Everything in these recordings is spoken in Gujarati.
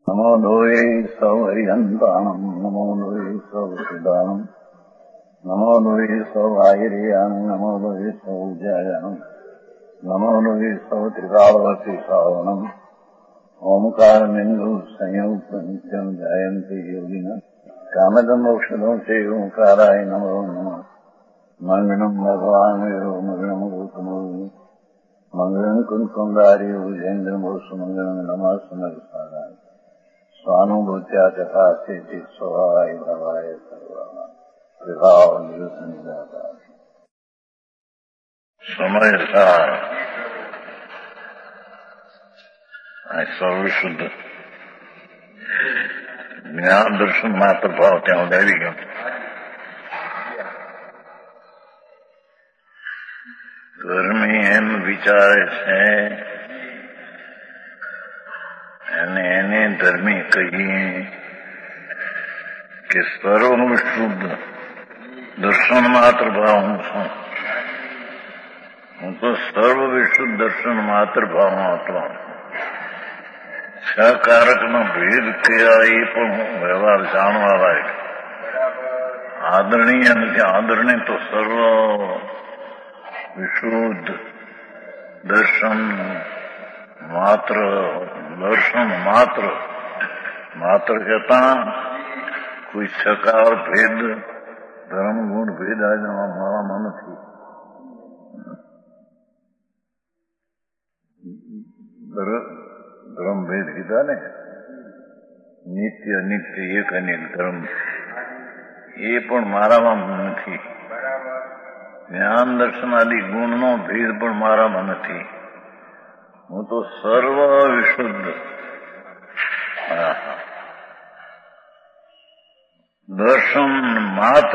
નમો લોહે સૌહરિહંતાણમ નમો લોહે સૌસિદાનમ નમો લોહે સૌઆયર્યાણમ નમો લોહે સૌજ્યાયાણમ નમો લોહે સૌત્રિકાળવતી શ્રાવણમ ઓમકારમિંદુ સંયુક્ત નિત્યમ જાયંતિ યોગિન કામદમોક્ષદો તે ઓંકારાય નમો નમઃ મંગળમ ભગવાન વિરો મંગળમ ગૌતમો મંગળમ કુંકુંડારી ઉજેન્દ્રમોષ મંગળમ નમઃ સમર્પાય સ્વાનુભૂત્યા તથા સ્થિતિ સ્વભાવાય ભવાય સર્વા વિભાવ નિરુસંજાતા સમયતા આ સર્વશુદ્ધ જ્ઞાન દર્શન માત્ર ભાવ ત્યાં ઉડાવી ગયો. ધર્મી એમ વિચારે છે અને એને ધર્મી કહીએ કે સર્વ શુદ્ધ દર્શન માત્ર ભાવ હું છું. હું તો સર્વ વિશુદ્ધ દર્શન માત્ર ભાવ આત્મા છું. સહકારકનો ભેદ કયા એ પણ હું વ્યવહાર જાણવા લાયક. આદરણીય નથી. આદરણીય તો સર્વ વિશુદ્ધ દર્શન માત્ર માત્ર કહેતા કોઈ સકાર ભેદ ધર્મ ગુણ ભેદ મારામાં નથી. ધર્મ ભેદ કીધા ને, નિત્ય નિત્ય એક અનેક ધર્મ એ પણ મારામાં નથી. જ્ઞાન દર્શન આદિ ગુણનો ભેદ પણ મારામાં નથી. હું તો સર્વ વિશુદ્ધ દર્શન માત્ર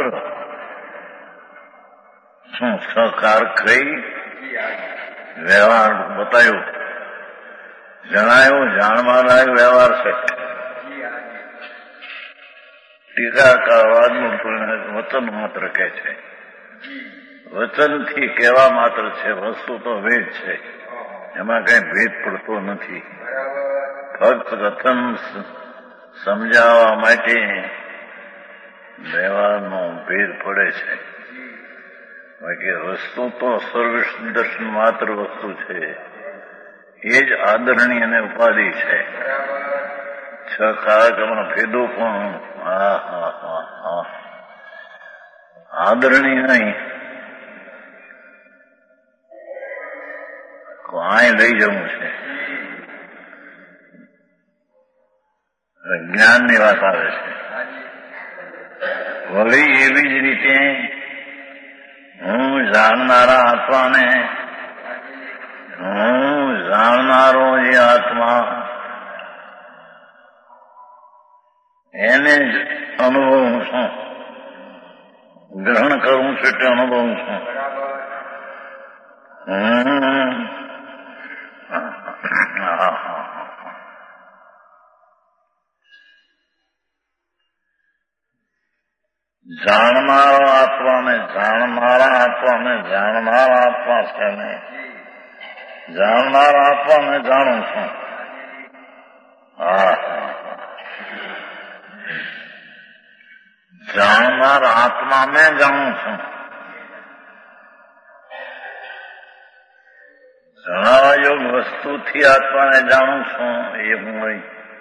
શું સહકાર કરી વ્યવહાર બતાવ્યો, જણાયો, જાણવા લાયક વ્યવહાર છે. ટીકાકારવાદનું વચન માત્ર કહે છે. વચનથી કહેવા માત્ર છે, વસ્તુ તો વેદ છે. એમાં કઈ ભેદ પડતો નથી. ફક્ત કથન સમજાવવા માટે વ્યવહારનો ભેદ પડે છે. બાકી વસ્તુ તો સર્વશ્રેષ્ઠ દર્શન માત્ર વસ્તુ છે. એ જ આદરણીય અને ઉપાધિ છે. છ કારકમાં ભેદો પણ આદરણીય નહીં. અહીં લઈ જવું છે. જ્ઞાનની વાત આવે છે. વળી એવી જ રીતે હું જાણનારા આત્માને, હું જાણનારો જે આત્મા એને જ અનુભવું છું. ગ્રહણ કરવું છું એટલે અનુભવું છું. જાણનારા આત્મા છે ને, જાણનારા આત્માને જાણું છું. જાણનાર આત્માને જાણું છું. જણાવા યોગ વસ્તુથી આત્માને જાણું છું. એ હું નહીં.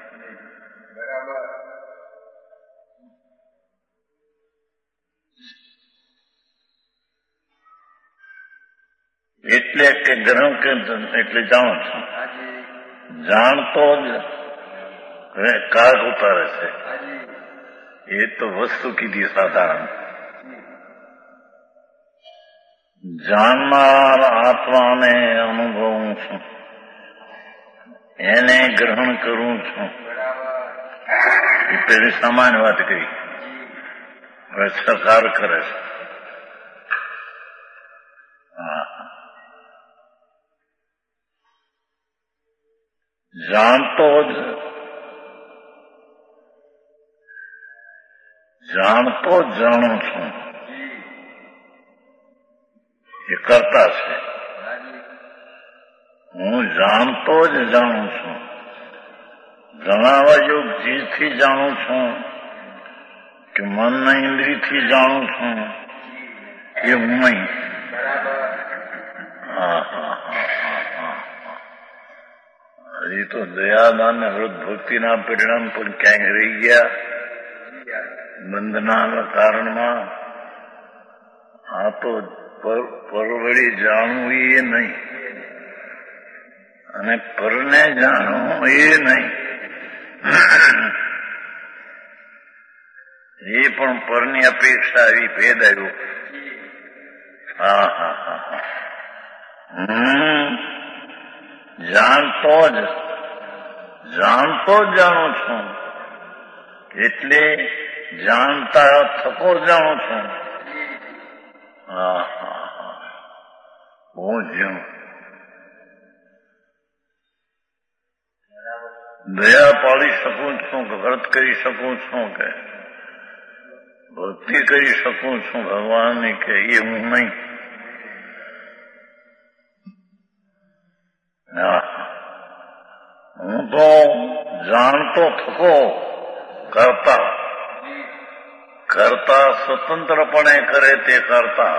એટલે કે ગ્રહણ એટલે જાણું છું. જાણતો જ કાળ ઉતારે છે. એ તો વસ્તુ કીધી સાધારણ. જાણનાર આત્માને અનુભવું છું, એને ગ્રહણ કરું છું. એ પેલી સામાન્ય વાત કરી. હવે સકાર કરે છે. જાણતો જ જાણું છું. એ કરતા છે. હું જાણતો જ જાણું છું. જણાવવા યોગ જીભથી જાણું છું કે મનના ઇન્દ્રિયથી જાણું છું એ હું નહીં. હજી તો દયાદાન ને વ્રત ભક્તિના પરિણામ પણ ક્યાંય રહી ગયા બંધના કારણમાં. આ તો પરવડી જાણવું એ નહીં અને પરને જાણવું એ નહીં. એ પણ પરની અપેક્ષા એવી ભેદ આવ્યો. જાણતો જ જાણું છું એટલે જાણતા થકો જાણું છું. બહુ ઝીણું. દયા પાડી શકું છું કે વ્રત કરી શકું છું કે ભક્તિ કરી શકું છું ભગવાનની કે એ હું નહીં. હું તો જાણતો થકો કરતા સ્વતંત્રપણે કરે તે કરતા.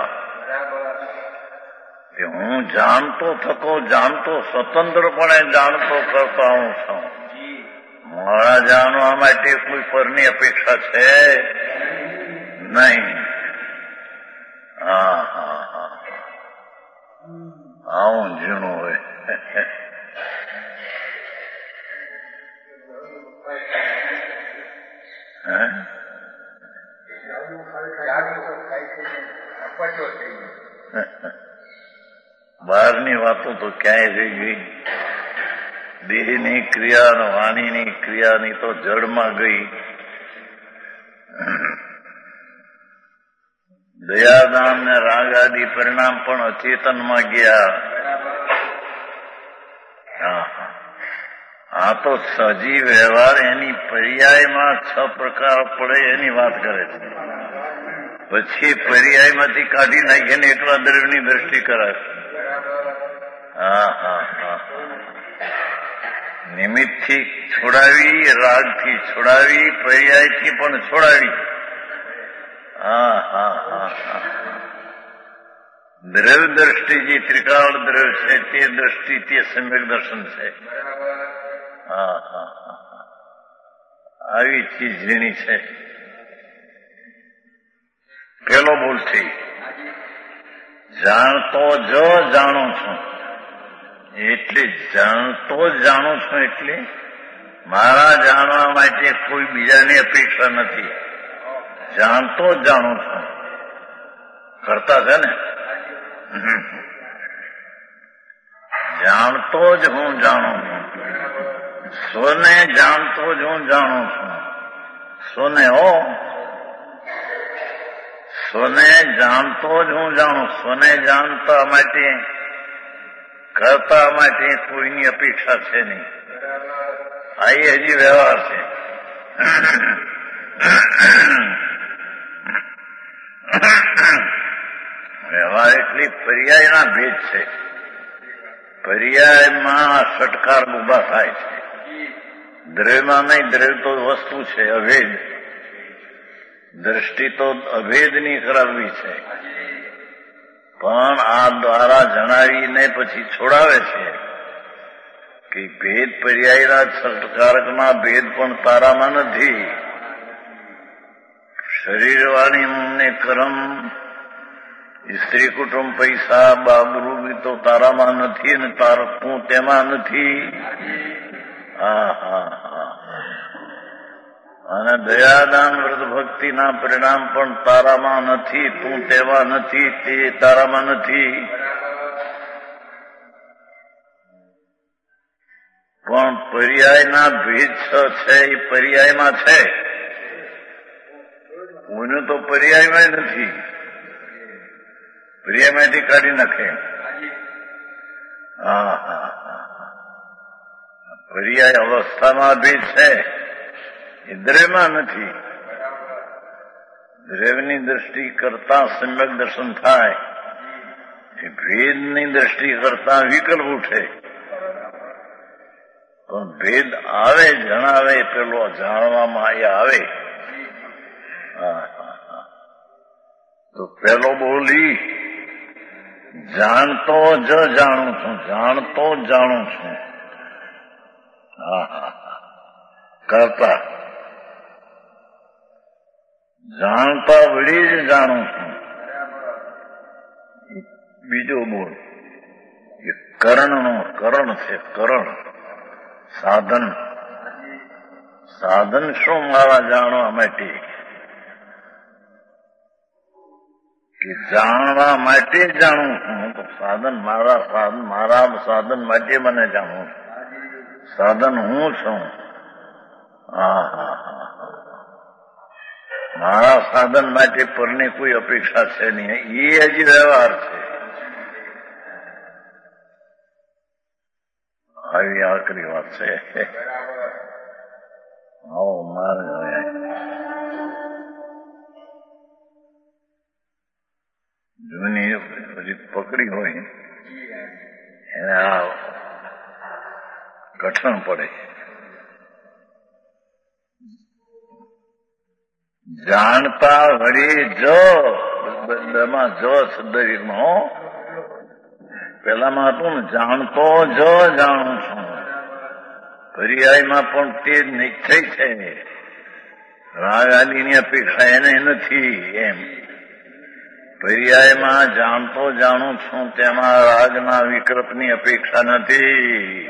હું જાણતો થકો જાણતો સ્વતંત્રપણે જાણતો કરતા હું છું. મારા જાણવા માટે કોઈ પરની અપેક્ષા છે નહીં. આવું ઝીણું હોય. બહારની વાતો તો ક્યાંય રહી ગઈ. દેહની ક્રિયા અને વાણીની ક્રિયાની તો જડમાં ગઈ. દયાદાન ને રાગ આદિ પરિણામ પણ અચેતનમાં ગયા. આ તો સજી વ્યવહાર એની પર્યાયમાં 6 પ્રકાર પડે એની વાત કરે છે. પછી પર્યાયમાંથી કાઢી નાખીને એટલા દ્રવ્યની દ્રષ્ટિ કરાય. નિમિત્તથી છોડાવી, રાગથી છોડાવી, પર્યાયથી પણ છોડાવી. દ્રવ્ય દ્રષ્ટિ જે ત્રિકાળ દ્રવ્ય છે તે દ્રષ્ટિ તે સમ્યક દર્શન છે. આવી ચીજ ઝીણી છે. પેલો બોલ થઈ જાણતો જ જાણું છું એટલે જાણતો જ જાણું છું એટલે મારા જાણવા માટે કોઈ બીજાની અપેક્ષા નથી. જાણતો જ જાણું છું કરતા છે ને. જાણતો જ હું જાણું છું. સ્વને જાણતો જ હું જાણું છું. સ્વને સ્વને જાણતો જ હું જાણું. સ્વને જાણતા માટે કરતા માટે કોઈની અપેક્ષા છે નહીં. આ હજી વ્યવહાર છે. વ્યવહાર એટલે પર્યાયના ભેદ છે. પર્યાયમાં ષટકાર ઉભા થાય છે. દ્રવ્યમાં નહીં. દ્રવ્ય તો વસ્તુ છે અભેદ. દ્રષ્ટિ તો અભેદની કરાવવી છે. પણ આ દ્વારા જણાવીને પછી છોડાવે છે કે ભેદ પર્યાયના ષટકારકના ભેદ પણ તારામાં નથી. શરીરવાણી ને કર્મ સ્ત્રી કુટુંબ પૈસા બાબરૂબી તો તારામાં નથી ને તું તેમાં નથી. અને દયાદાન વ્રત ભક્તિના પરિણામ પણ તારામાં નથી. તું તેમાં નથી. તે તારામાં નથી. પણ પર્યાયના ભેદ છે એ પર્યાયમાં છે. કોઈને તો પર્યાયમાં નથી. પર્યાયમાંથી કાઢી નાખે. પર્યાય અવસ્થામાં ભેદ છે એ દ્રવ્યમાં નથી. દ્રવ્યની દ્રષ્ટિ કરતા સમ્યક દર્શન થાય. એ ભેદની દ્રષ્ટિ કરતા વિકલ્પ ઉઠે. પણ પણ ભેદ આવે જણાવે પેલો જાણવામાં આવે. તો પેલો બોલી જાણતો જ જાણું છું, જાણતો જ જાણું છું. કરતા જાણતા વળી જ જાણું છું. બીજો બોલ એ કરણનો કરણ છે. કરણ સાધન. સાધન શું મારા જાણવા માટે? કે જાણવા માટે જ જાણું છું. તો સાધન મારા સાધન માટે મને જાણવું. સાધન હું છું. મારા સાધન માટે પરની કોઈ અપેક્ષા છે નહીં. એ હજી વ્યવહાર છે. આવી આકરી વાત છે. આવો મારે જૂની બધી પકડી હોય એને આ કઠણ પડે. જાણતા વળી જો બધામાં જો શબ્દમાં પેલામાં હતું ને જાણતો જ જાણું છું. પર્યાયમાં પણ તે નિશ્ચય છે. રાગ આદિની અપેક્ષા એને નથી. એમ પર્યાયમાં જાણતો જાણું છું તેમાં રાગના વિકલ્પની અપેક્ષા નથી.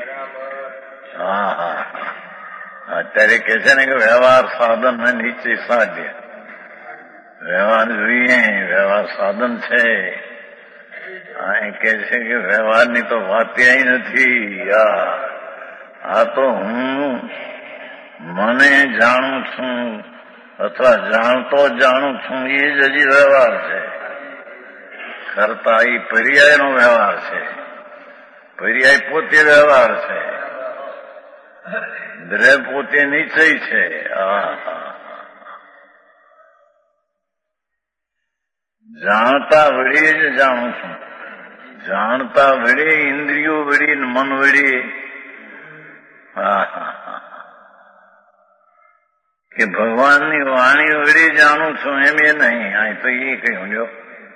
અત્યારે કે છે ને કે વ્યવહાર સાધન ને નિશ્ચય સાધ્ય. વ્યવહાર જોઈએ, વ્યવહાર સાધન છે. અહીં કે છે કે વ્યવહારની તો વાત ક્યાંય નથી. આ તો હું મને જાણું છું અથવા જાણતો જાણું છું એ જ હજી વ્યવહાર છે. કરતા એ પર્યાયનો વ્યવહાર છે. પર્યાય પોતે વ્યવહાર છે. દ્રવ્ય પોતે નિશ્ચય છે. જાણતા વળી જ જાણું છું. જાણતા વળી ઇન્દ્રિયો વળી મન વળી કે ભગવાનની વાણી વળી જાણું છું એમ એ નહીં. આ તો એ કહ્યું લ્યો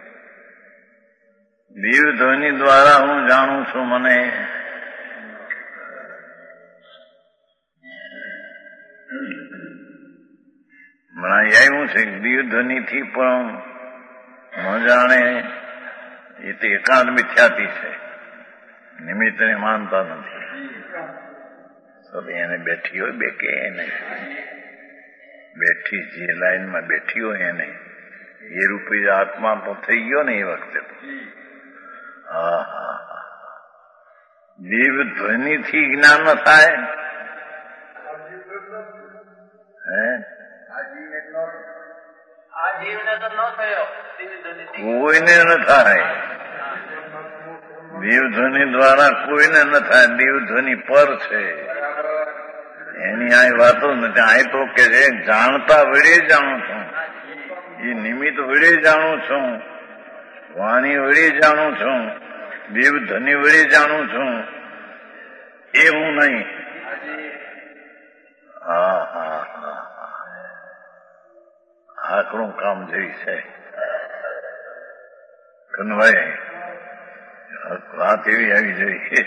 દિવ્ય ધ્વનિ દ્વારા હું જાણું છું. મને હમણાં આવ્યું છે દિવ્ય ધ્વનિથી પણ ન જાણે એ તો એકાંત મિથ્યાથી છે. નિમિત્તને માનતા નથી. એને બેઠી હોય બે કે એને બેઠી જે લાઈનમાં બેઠી હોય એને એ રૂપે આત્મા તો થઈ ગયો ને એ વખતે. દિવ્ય ધ્વનિથી જ્ઞાન ન થાય. કોઈને ન થાય. દેવધ્વનિ દ્વારા કોઈને ન થાય. દેવધ્વનિ પર છે. એની આ વાતો નથી. આ તો કે છે જાણતા વડે જાણું છું. એ નિમિત્ત વડે જાણું છું. વાણી વડે જાણું છું. દેવધ્વનિ વડે જાણું છું. એ હું નહીં. આકરું કામ જેવી છે. કનભાઈ વાત એવી આવી જઈ.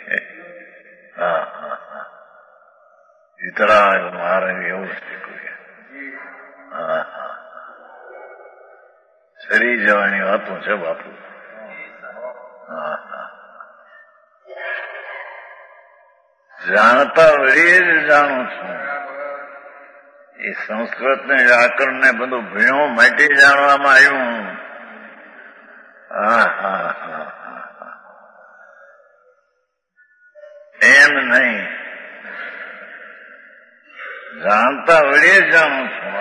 ઇતરા મારે એવું શીખવું. સરી જવાની વાતો છે બાપુ. જાણતા વળી જ જાણું છું. એ સંસ્કૃત ને વ્યાકરણ ને બધું ભીણો માટે જાણવામાં આવ્યું. એમ નહીં. જાણતા વળી જાણું છું.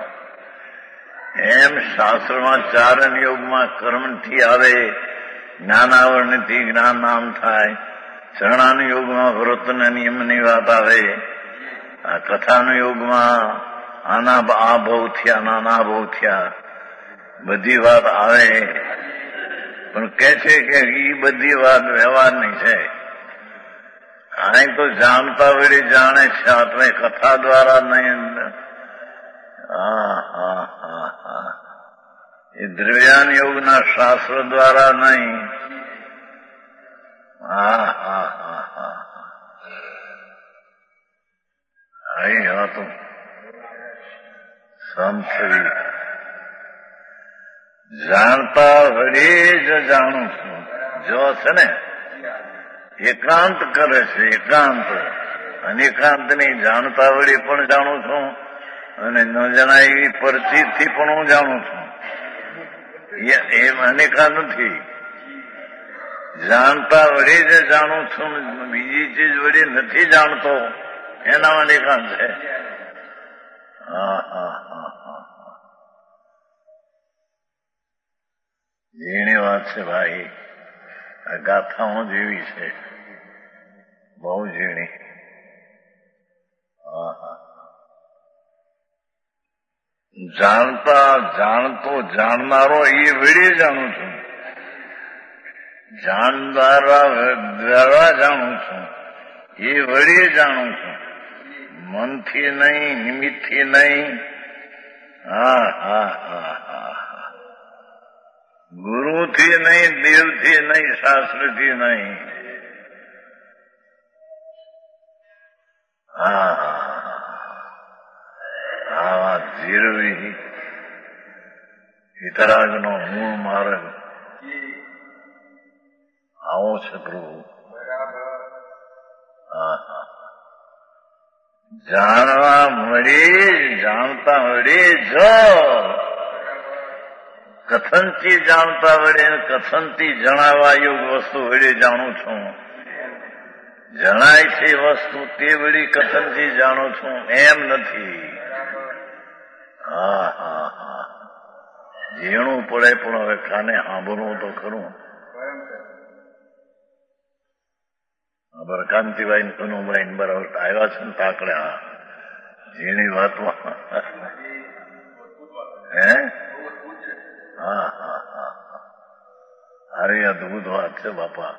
એમ શાસ્ત્રમાં ચારણ યોગમાં કર્મથી આવે. જ્ઞાનાવરણથી જ્ઞાન નામ થાય. ચરણાન યોગમાં વ્રત ને નિયમની વાત આવે. આ કથાનો યોગમાં આના આ ભવ થયા નાના ભવ થયા બધી વાત આવે. પણ કે છે કે એ બધી વાત વ્યવહારની છે. અહીં તો જાણતા વળી જાણે છે, આપણે કથા દ્વારા નહીં. એ દ્રવ્યાન યોગના શાસ્ત્ર દ્વારા નહીં. અહીં હતું સંતરી જાણતા વળી જ જાણું છું. જો છે ને એકાંત કરે છે, એકાંત અને એકાંત ની જાણતા વળી પણ જાણું છું, અને ન જણાય એવી પરચિતથી પણ હું જાણું છું. એમ અનેકાંત નથી. જાણતા વળી જ જાણું છું, બીજી ચીજ વળી નથી જાણતો, એનામાં અનેકાંત છે. ઝીણી વાત છે ભાઈ, આ ગાથાઓ જેવી છે, બહુ ઝીણી. જાણતા જાણતો જાણનારો એ વળી જાણું છું, જાણનારા દ્વારા જાણું છું, એ વળી જાણું છું, મનથી નહીં, નિમિત્તથી નહીં. ગુરુથી નહીં, દેવથી નહીં, શાસ્ત્રથી નહીં. આ વાત જીરવી વિતરાગનો મૂળ માર્ગ આવો છે પ્રભુ. જાણવા મળે, જાણતા મળે જો કથનથી જાણતા વડે, કથનથી જણાવવા યોગ વસ્તુ વડે જાણું છું. જણાય છે વસ્તુ તે વળી કથનથી જાણું છું, એમ નથી. ઝીણું પડે પણ હવે કાને સાંભળવું તો ખરું. કાંતિભાઈ કનુભાઈ બરાબર આવ્યા છે ને તાકડે. ઝીણી વાતમાં હે અરે અદભુત વાત છે બાપા.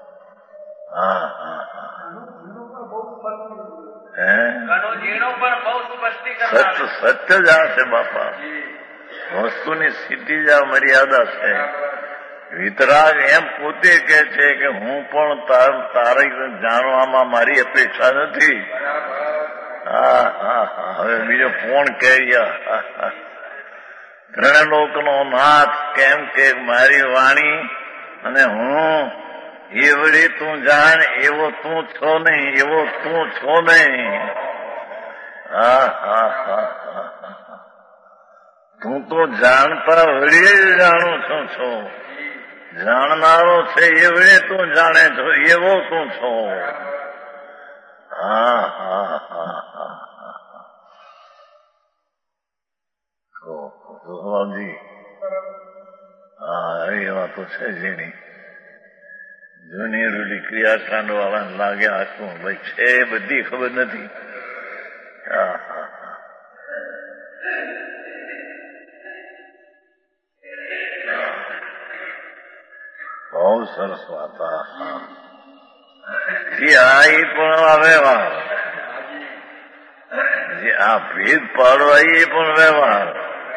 સત્ય જ આ છે બાપા. વસ્તુની સ્થિતિ જ આ મર્યાદા છે. વિતરાગ એમ પોતે કે છે કે હું પણ તારે જાણવામાં મારી અપેક્ષા નથી. હવે બીજો કોણ કહ્યા? ત્રણલોકનો નાથ કેમ કે મારી વાણી અને હું એ વળી તું જાણ, એવો તું છો નહીં, એવો તું છો નહીં. તું તો જાણતા વળી જાણું છો. જાણનારો છે એ વળી તું જાણે છો, એવો તું છો. સ્વામી એ વાતો છે જેની જૂની રૂઢી ક્રિયાકાંડ વાળાને લાગ્યા આખું ભાઈ છે, બધી ખબર નથી. બહુ સરસ વાત. આ એ પણ વ્યવહાર, જે આ ભેદ પાડવા એ પણ વ્યવહાર.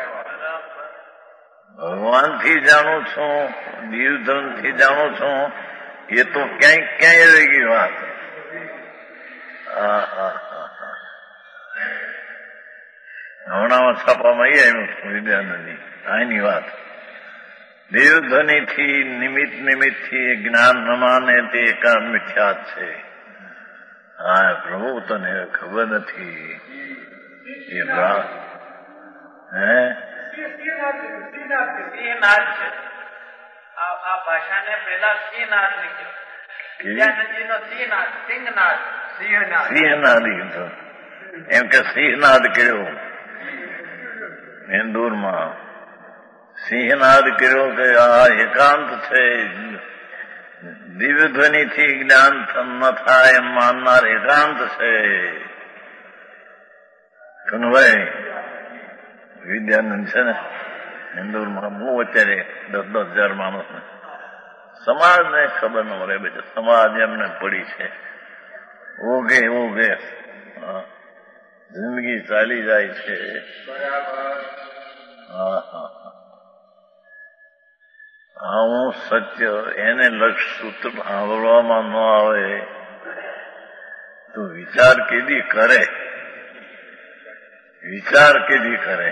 ભગવાનથી જાણું છું, દીવધનથી જાણું છું, એ તો ક્યાંય રહી ગઈ વાત. હમણાં છાપામાં એ આવ્યું વિદ્યાનંદની આની વાત. દેવધનીથી નિમિત્તથી જ્ઞાન ન માને તે એકાંત મિથ્યા છે. પ્રભુ તને ખબર નથી. એ હે આ ભાષાને પેલા સિંહનાદ લખ્યો. વિદ્યાનંદજીનો સિંહનાદ કીધો. એમ કે સિંહનાદ કર્યો ઇન્દોરમાં. સિંહનાદ કર્યો કે આ એકાંત છે, દિવ્ય ધ્વનિથી જ્ઞાન ન થાય એમ માનનાર એકાંત છે. કનુભાઈ વિદ્યાનંદ છે ને ઇન્દોરમાં બહુ અત્યારે 10,000 માણસને સમાજને ખબર ન મળે. સમાજ એમને પડી છે. ઓગે ઓગે જિંદગી ચાલી જાય છે. હા હા આવું સત્ય એને લક્ષ સૂત્ર સાંભળવામાં ન આવે તો વિચાર કેદી કરે, વિચાર કેદી કરે.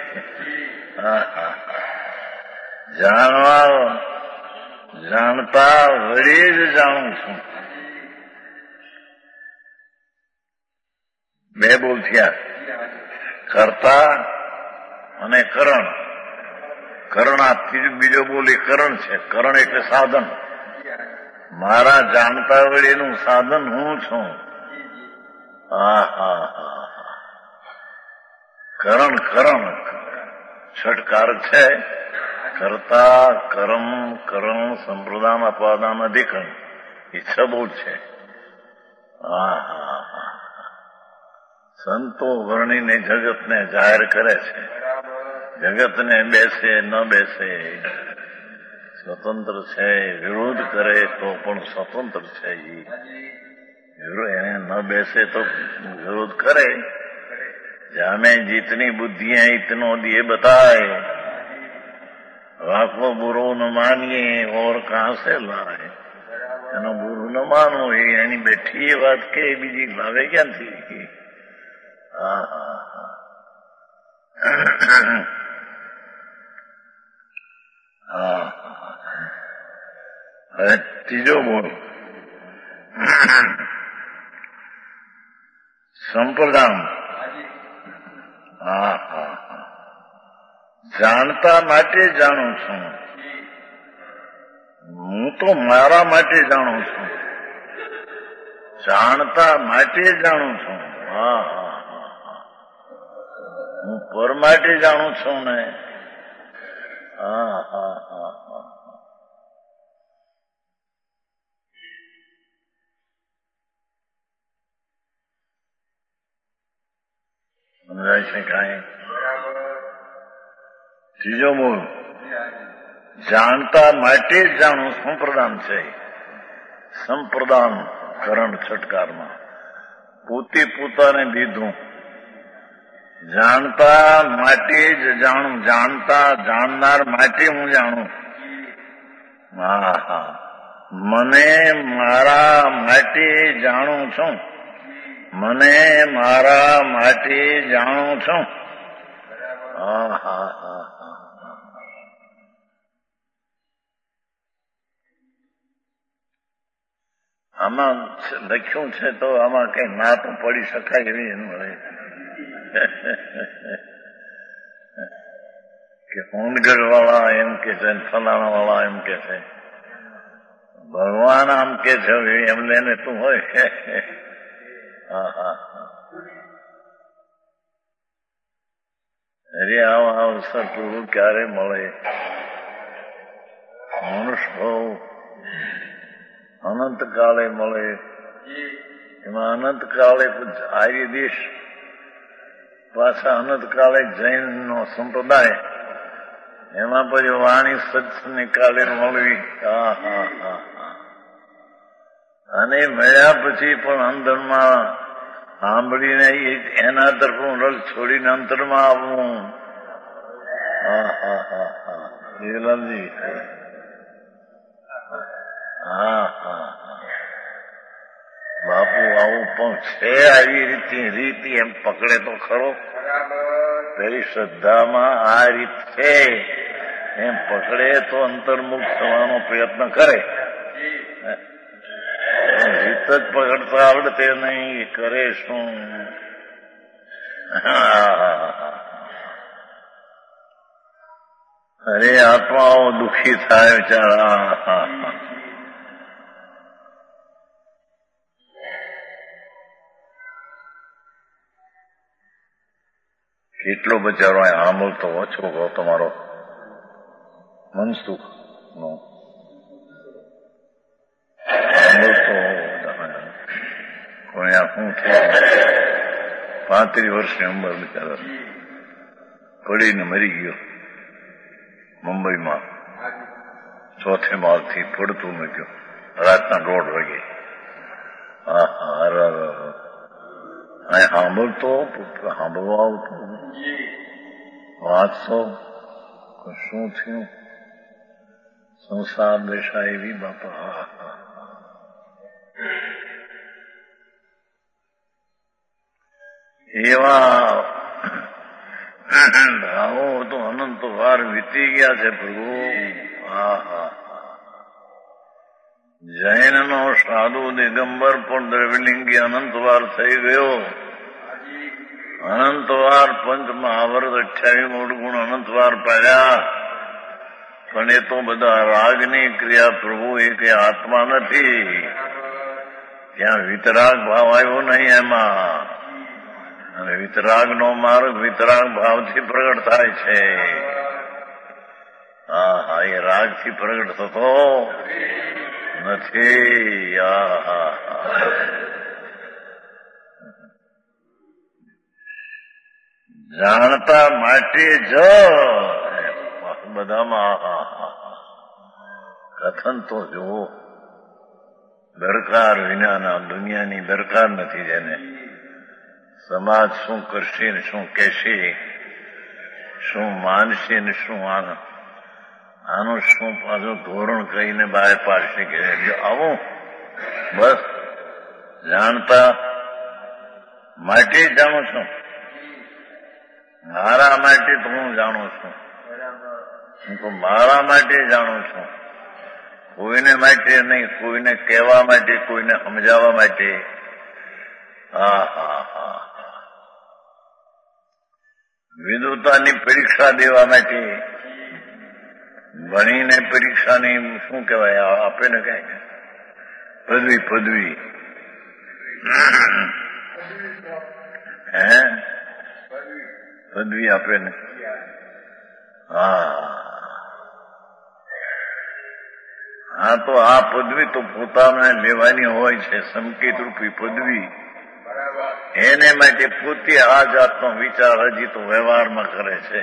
જાણતા વળી જ જાણું છું. બે બોલ થયા, કરતા અને કરણ. કરણ આ બીજો બોલ એ કરણ છે. કરણ એટલે સાધન. મારા જાણતા વળીનું સાધન હું છું. કરણ કરણ ષટકાર છે. કરતા કરમ કરણ સંપ્રદાન અપાદાન અધિકરણ એ છ બોલ છે. સંતો વર્ણીને જગતને જાહેર કરે છે. જગતને બેસે ન બેસે સ્વતંત્ર છે, વિરોધ કરે તો પણ સ્વતંત્ર છે. એને ન બેસે તો વિરોધ કરે. જામે જીતની બુद्धि है इतनो दिए बताए, વાંકો બુરો ન માનીએ ઓર કહાં સે લાએ. એનો બુરું ન માનવું એ એની બેઠી એ વાત કે બીજી લાવે ક્યાંથી. હવે ત્રીજો બોલ સંપ્રદાન. જાણતા માટે જાણું છું. હું તો મારા માટે જાણું છું. જાણતા માટે જાણું છું. હું પર માટે જાણું છું ને. સમજાય છે કાંઈ? ત્રીજો બોલ જાણતા માટે જ જાણું. સંપ્રદાન છે. સંપ્રદાન કરણ છટકારમાં પોતે પોતાને દીધું. જાણતા માટે જ જાણું. જાણતા જાણનાર માટે હું જાણું. મને મારા માટે જાણું છું. મને મારા માટે જાણું છું. આમાં લખ્યું છે તો આમાં કઈ ના તો પડી શકાય એવી મળે કે હોનગઢ વાળા એમ કે છે, ફલાણા વાળા એમ કે છે, ભગવાન આમ કે છે એમ લઈને તું હોય. અરે આવા અવસર પૂરું ક્યારે મળે. મનુષ્ય અનંતકાળે મળે. એમાં અનંતકાળે આર્ય દેશ, પાછા અનંતકાળે જૈનનો સંપ્રદાય, એમાં પછી વાણી સત્સંગની કાલે મળવી. અને મળ્યા પછી પણ અંદરમાં સાંભળીને એના તરફનું રસ છોડીને અંતરમાં આવવું. જીવલાલજી બાપુ આવું પણ છે. આવી રીતિ એમ પકડે તો ખરો. પેલી શ્રદ્ધામાં આ રીત છે એમ પકડે તો અંતર્મુખ થવાનો પ્રયત્ન કરે. રીત જ પકડતા આવડતે નહીં, કરે શું? અરે આત્માઓ દુઃખી થાય બિચારા. કેટલો બચારો સાંભળતો ઓછો કહો તમારો મનસુખ નો સાંભળતો. કોઈ આ શું થયું, 35 વર્ષની ઉંમર બિચારા પડીને મરી ગયો મુંબઈમાં. 4થે માળથી પડતું મૂક્યો રાતના 1:30 વાગે. સાંભળતો સાંભળવા આવતો વાંચતો શું થયું સંસાર દશા એવી બાપા. એવા ભાવો તો અનંત વાર વીતી ગયા છે પ્રભુ. જૈનનો સાધુ દિગંબર પણ દ્રવ્યલિંગી અનંત વાર થઈ ગયો. અનંત વાર પંચ મહાભારત 28 મૂળ ગુણ અનંત વાર પાડ્યા. પણ એ તો બધા રાગની ક્રિયા પ્રભુ, એ કે આત્મા નથી. ત્યાં વિતરાગ ભાવ આવ્યો નહીં એમાં. અને વિતરાગનો માર્ગ વિતરાગ ભાવથી પ્રગટ થાય છે. એ રાગથી પ્રગટ થતો નથી. જાણતા માટે જ બધામાં કથન તો જુઓ. દરકાર વિનાના દુનિયાની દરકાર નથી. જેને સમાજ શું કરશે ને શું કહેશે, શું માનશે ને શું આનું શું પાછું ધોરણ કહીને બહાર પાડશે કે આવું. બસ જાણતા માટે જ જાણું છું. મારા માટે તો હું જાણું છું. હું તો મારા માટે જાણું છું. કોઈને માટે નહીં, કોઈને કહેવા માટે, કોઈને સમજાવવા માટે. વિદુતાની પરીક્ષા દેવા માટે, ભણીને પરીક્ષાની શું કહેવાય આપે ને કઈ પદવી પદવી આપે ને. હા તો આ પદવી તો પોતાને લેવાની હોય છે, સંકેત રૂપી પદવી. એને માટે પોતે આ જાતનો વિચાર હજી તો વ્યવહારમાં કરે છે.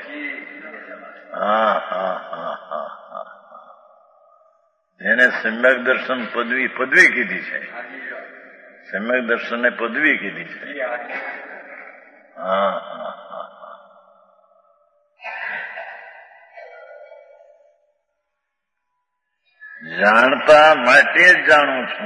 એને સમ્યક દર્શન પદવી કીધી છે. સમ્યક દર્શનને પદવી કીધી છે. જાણતા માટે જ જાણું છું.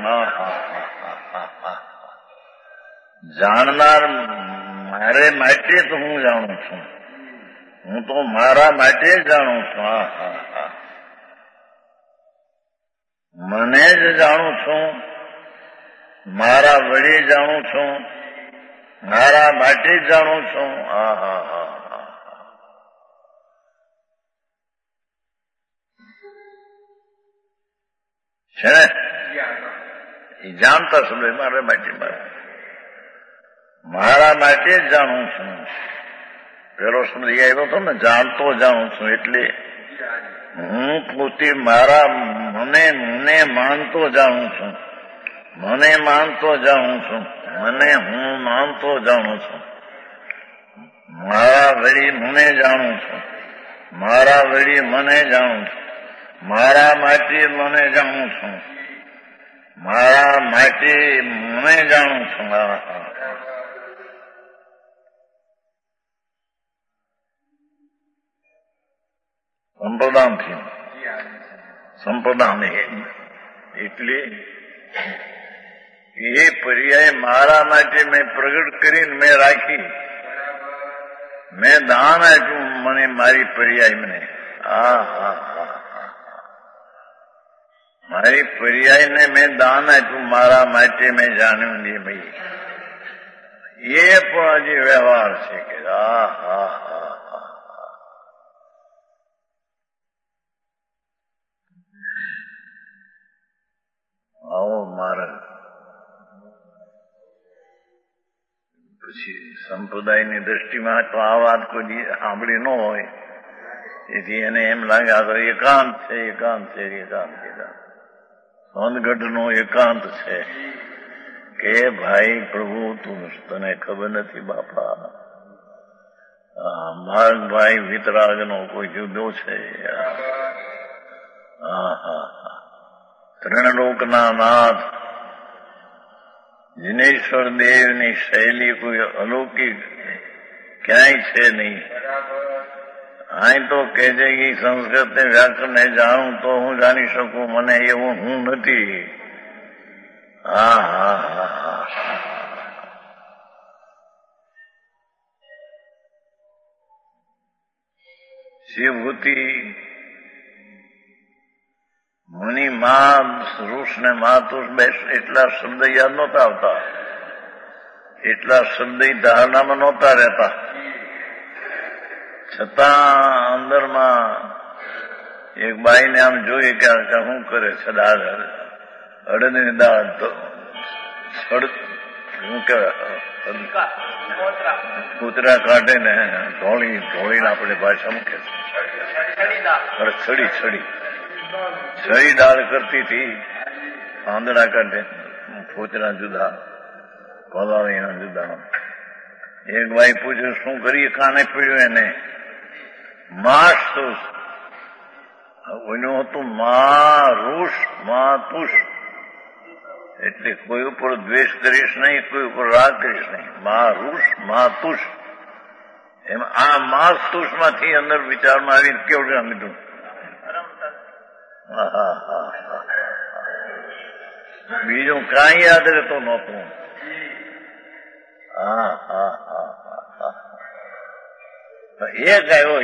જાણનાર મારે માટે તો હું જાણું છું. હું તો મારા માટે જ જાણું છું. મને જ જાણું છું. મારા વડે જાણું છું. મારા માટે જ જાણું છું. છે ને એ જાણતા સમય મારા માટે જ જાણું છું. પેલો સમય આવ્યો હતો ને, જાણતો જાણું છું. એટલે હું પોતે મને માનતો જાણું છું. મને માનતો જાણું છું. મને હું માનતો જાણું છું. મારા વળી મને જાણું છું. મારા વળી મને જાણું છું. મારા માટે મને જાણું છું. મારા માટે મને જાણું છું. સંપ્રદાન એટલે એ પર્યાય મારા માટે મેં પ્રગટ કરીને મેં રાખી. મેં દાન આપ્યું મને મારી પર્યાય મને. મારી પર્યાયને મેં દાન આપ્યું, મારા માટે મેં જાણ્યું નહીં ભાઈ. એ પણ હજી વ્યવહાર છે કે આવો મારા. પછી સંપ્રદાયની દ્રષ્ટિમાં તો આ વાત કોઈ સાંભળી ન હોય, તેથી એને એમ લાગે આ તો એકાંત છે. સોનગઢનો એકાંત છે કે ભાઈ પ્રભુ તને ખબર નથી બાપા. માર્ગભાઈ વિતરાગનો કોઈ જુદો છે. ત્રણલોકના નાથ જિનેશ્વર દેવની શૈલી કોઈ અલૌકિક ક્યાંય છે નહીં. અહીં તો કે છે કે સંસ્કૃત ને વ્યાકરણને જાણું તો હું જાણી શકું, મને એવું હું નથી. હા હા હા હા. શિવભૂતિ મુનિ માં ઋષ ને માતુષ બેસ એટલા શબ્દ યાદ નહોતા આવતા, એટલા શબ્દ ધારણામાં નહોતા રહેતા. છતાં અંદરમાં એક બાઈને આમ જોઈએ કે શું કરે છે, દાળ અડદની દાળ તો શું કહેવાય કૂતરા કાઢે ને ઢોળીને આપણે ભાષા મૂકે છે, છડી દાળ કરતી હતી. આંદડા કાઢે, કૂતરા જુદા, કોલાળીના જુદા. એક ભાઈ પૂછ્યું શું કરીએ, કાને પીડ્યું એને? માસ તુષ એનું હતું, મારુષ માતુષ, એટલે કોઈ ઉપર દ્વેષ કરીશ નહીં, કોઈ ઉપર રાગ કરીશ નહીં. મારુષ માતુષ, એમ આ માસ તુષ માંથી અંદર વિચારમાં આવીને કેવડું જાણ લીધું. બીજું કાંઈ યાદ રહેતો નહોતું. એક આવ્યો,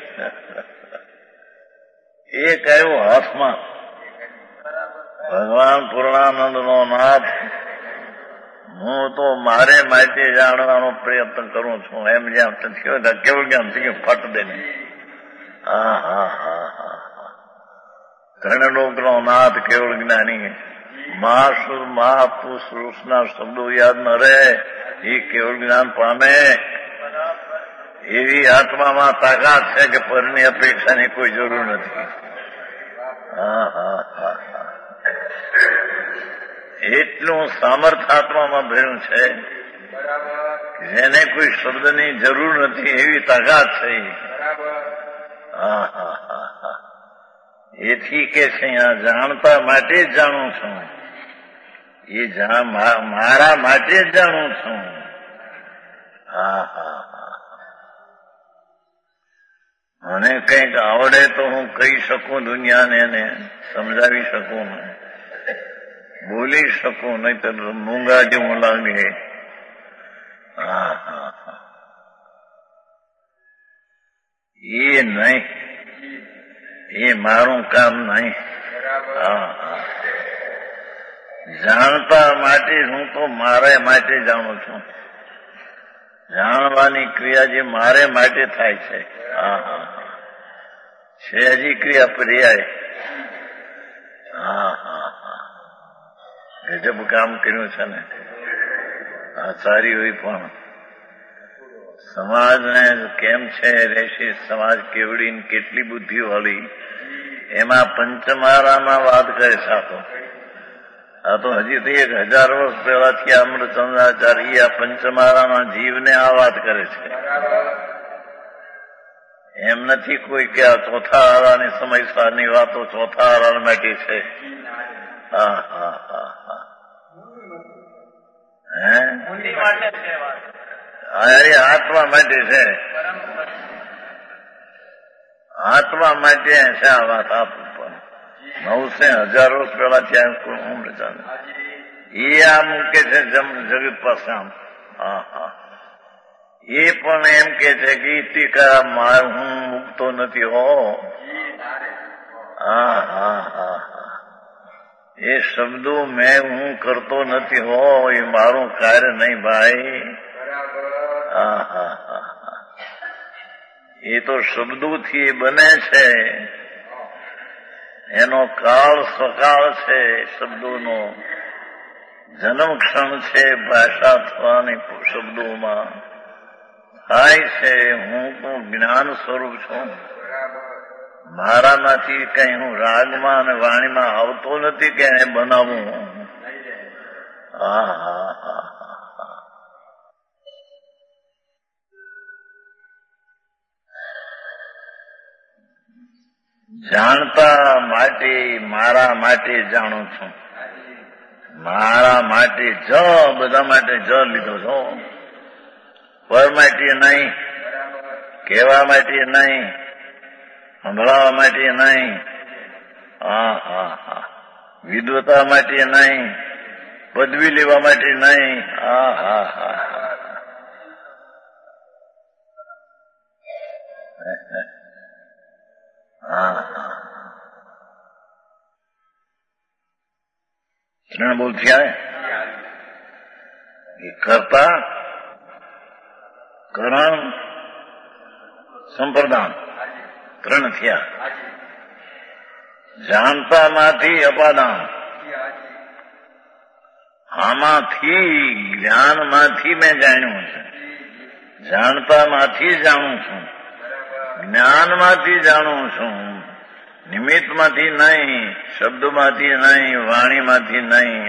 એક આવ્યો હાથમાં. ભગવાન પૂર્ણાનંદ નો નાથ, હું તો મારે માટે જાણવાનો પ્રયત્ન કરું છું. એમ જેમ કેવું જ્ઞાન થઈ ગયું ફટ દે ને. ત્રણલોક નો નાથ કેવળ જ્ઞાની. મહાસુર મહાપુરુષ ના શબ્દો યાદ ન રહે એ કેવળ જ્ઞાન પામે. એવી આત્મામાં તાકાત છે કે પરની અપેક્ષાની કોઈ જરૂર નથી. એટલું સામર્થ્ય આત્મામાં ભર્યું છે જેને કોઈ શબ્દની જરૂર નથી, એવી તાકાત છે. એથી કે છે જાણતા માટે જ જાણું છું, એ મારા માટે જ જાણું છું. મને કંઈક આવડે તો હું કહી શકું, દુનિયાને એને સમજાવી શકું, બોલી શકું, નહીં તો મૂંગા જેવું લાગે. એ નહીં, એ મારું કામ નહીં. જાણતા માટે હું તો મારે માટે જાણું છું. જાણવાની ક્રિયા જે મારે માટે થાય છે. છે હજી ક્રિયા પર્યાય. ગજબ કામ કર્યું છે ને આચાર્યોએ પણ. સમાજને કેમ છે રહેશે, સમાજ કેવડી કેટલી બુદ્ધિ વાળી, એમાં પંચમારામાં વાત કરે છે. આ તો હજી તો 1000 વર્ષ પહેલાથી અમૃતચંદ્રાચાર્ય આ પંચમારાના જીવને આ વાત કરે છે. એમ નથી કોઈ કે આ ચોથા આરાની સમયસારની વાતો ચોથા આરા માટે છે. આત્મા માટે છે, આત્મા માટે છે આ વાત. આપ 900,000 વર્ષ પહેલા ત્યાં એ આ મૂકે છે જગત પાસે. આમ એ પણ એમ કે છે કે ટીકા હું મૂકતો નથી હો. એ શબ્દો મેં હું કરતો નથી હો, એ મારું કાર્ય નહીં ભાઈ. એ તો શબ્દોથી બને છે, એનો કાળ સકાળ છે, શબ્દોનો જન્મ ક્ષણ છે, ભાષા થવાની શબ્દોમાં થાય છે. હું તો જ્ઞાન સ્વરૂપ છું, મારામાંથી કઈ હું રાગમાં અને વાણીમાં આવતો નથી કે એને બનાવું. જાણતા માટે મારા માટે જાણું છું, મારા માટે જ બધા માટે જ લીધો છો. પર માટે નહીં, કહેવા માટે નહીં, સંભળાવવા માટે નહીં, વિદ્વતા માટે નહીં, પદવી લેવા માટે નહીં. ત્રણ બોલ થયા. એ કરતા, કરણ, સંપ્રદાન ત્રણ થયા. જાણતામાંથી અપાદાન, આમાંથી જ્ઞાનમાંથી મેં જાણ્યું છે. જાણતામાંથી જાણું છું, જ્ઞાનમાંથી જાણું છું, નિમિત્તમાંથી નહીં, શબ્દોમાંથી નહીં, વાણીમાંથી નહીં.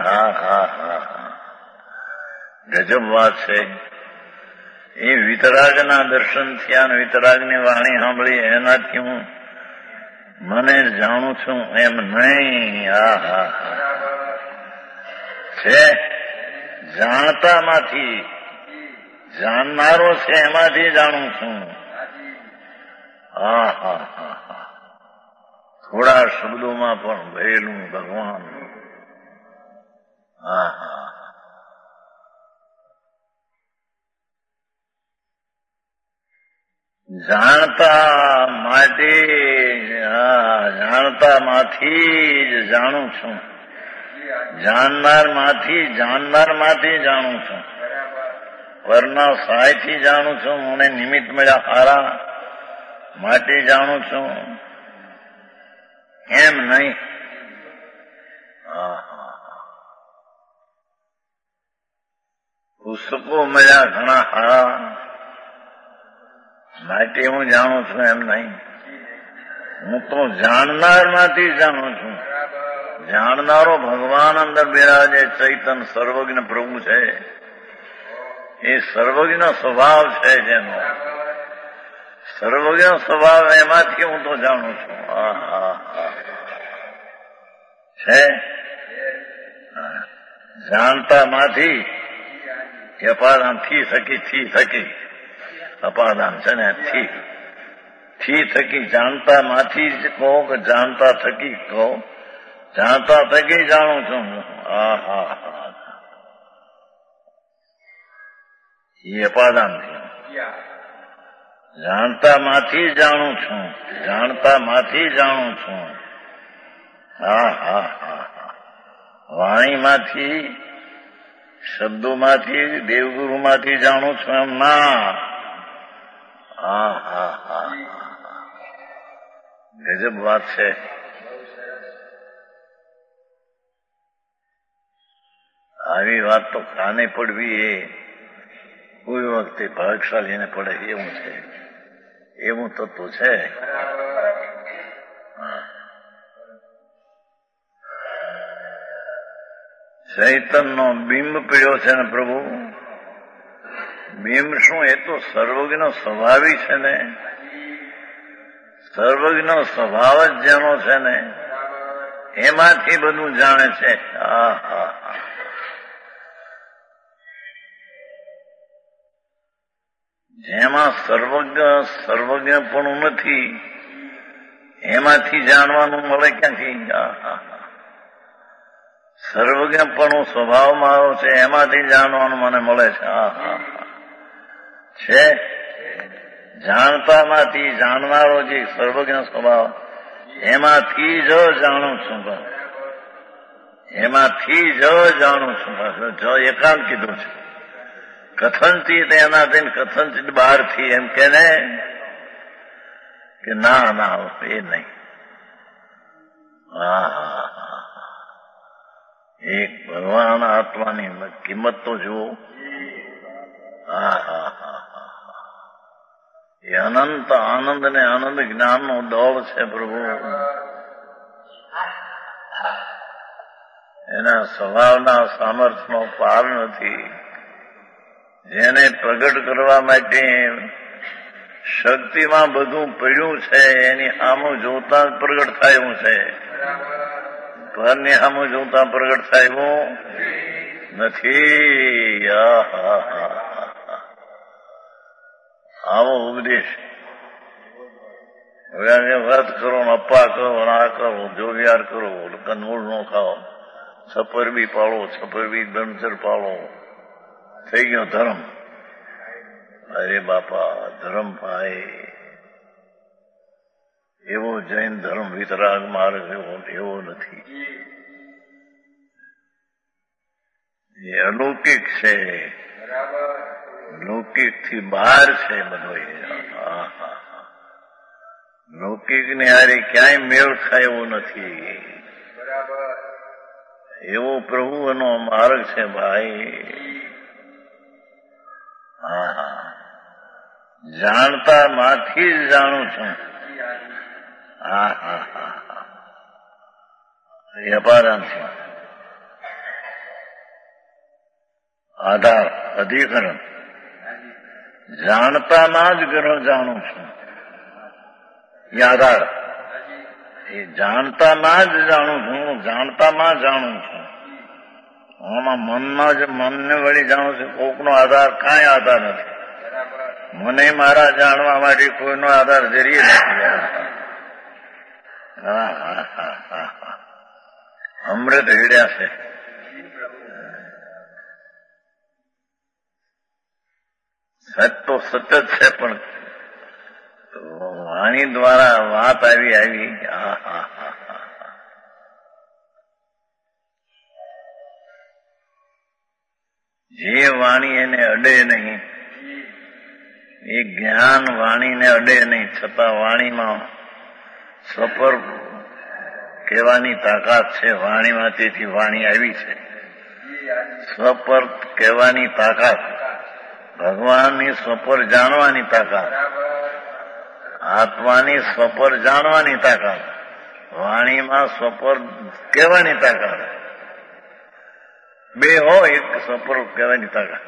ગજબ વાત છે. એ વિતરાગના દર્શન થયા અને વિતરાગની વાણી સાંભળી એનાથી હું મને જાણું છું એમ નહીં. છે જાણતામાંથી, જાણનારો છે એમાંથી જાણું છું. થોડા શબ્દોમાં પણ ભરેલું ભગવાન. જાણતા માટે, જાણતામાંથી જ જાણું છું. જાણનારમાંથી જાણું છું. પરના સહાયથી જાણું છું. મને નિમિત્ત મળ્યા હારા માટે જાણું છું એમ નહીં. પુસ્તકો મળ્યા ઘણા હારા માટે હું જાણું છું એમ નહીં. હું તો જાણનારમાંથી જાણું છું. જાણનારો ભગવાન અંદર બિરાજે, ચૈતન સર્વજ્ઞ પ્રભુ છે. એ સર્વજ્ઞ સ્વભાવ છે જેનો, સર્વજ્ઞ સ્વભાવ એમાંથી હું તો જાણું છું. છે જાણતામાંથી અપાદાન થી થકી અપાદાન છે ને થી થકી. જાણતામાંથી જ કહો કે જાણતા થકી કહો. જાણતા થકી જાણું છું. એ અપાદાન થયું. જાણતામાંથી જાણું છું. જાણતામાંથી જાણું છું. વાણીમાંથી, શબ્દોમાંથી, દેવગુરુમાંથી જાણું છું એમ ના. ગજબ વાત છે. આવી વાત તો કાને પડવી એ કોઈ વખતે ભાગશાળીને પડે એવું છે. એવું તત્વ છે. ચૈતનનો બિંબ પીડ્યો છે ને પ્રભુ. બિંબ શું? એ તો સર્વજ્ઞ સ્વભાવી છે ને. સર્વજ્ઞ સ્વભાવ જ જેનો છે ને એમાંથી બધું જાણે છે. જેમાં સર્વજ્ઞપણું નથી એમાંથી જાણવાનું મળે ક્યાંથી? સર્વજ્ઞપણું સ્વભાવમાં આવ્યો છે એમાંથી જાણવાનું મને મળે છે. જાણતામાંથી જાણનારો જે સર્વજ્ઞ સ્વભાવ એમાંથી જ જાણું છું. એમાંથી જ જાણું છું. જો એકાંત કીધું છે. કથનથી એનાથી કથનથી બહારથી એમ કે ને કે ના એ નહીં. એક ભગવાન આત્માની કિંમત તો જુઓ. એ અનંત આનંદ ને આનંદ જ્ઞાનનો દોડ છે પ્રભુ. એના સ્વભાવના સામર્થ્યનો પાર નથી. જેને પ્રગટ કરવા માટે શક્તિમાં બધું પડ્યું છે એની આમ જોતા જ પ્રગટ થાય એવું છે. પરની સામે જોતા પ્રગટ થાય એવું નથી. આવો ઉપદેશ. હવે વ્રત કરો ને અપ્પા કરો આ કરો જોગિયાર કરો કંદમૂળ નો ખાઓ છપર બી પાળો છપર બી બ્રહ્મચર પાળો થઈ ગયો ધર્મ. અરે બાપા ધર્મ ભાઈ એવો જૈન ધર્મ વિતરાગ માર્ગ એવો નથી. એ અલૌકિક છે, લૌકિક થી બહાર છે બધો. લૌકિક ને હારે ક્યાંય મેળ ખાય એવો નથી. એવો પ્રભુનો માર્ગ છે ભાઈ. જાણતા માંથી જ જાણું છું. એ અપાદાનથી આધાર અધિકરણ જાણતામાં જ ગ્રહ જાણું છું. એ આધાર એ જાણતામાં જ જાણું છું. જાણતામાં જાણું છું. આમાં મનમાં જ મનને વળી જાણું છું. કોકનો આધાર કાંઈ આધાર નથી. મને મારા જાણવા માટે કોઈનો આધાર જરીએ નથી. અમૃત હેડ્યા છે. સત તો સત જ છે પણ વાણી દ્વારા વાત આવી. જે વાણી એને અડે નહીં એ જ્ઞાન વાણીને અડે નહીં છતાં વાણીમાં સફર કહેવાની તાકાત છે. વાણીમાં તેથી વાણી આવી છે. સફર કહેવાની તાકાત, ભગવાનની સફર જાણવાની તાકાત, આત્માની સફર જાણવાની તાકાત, વાણીમાં સફર કહેવાની તાકાત. બે હો એક સફર કહેવાની તાકાત.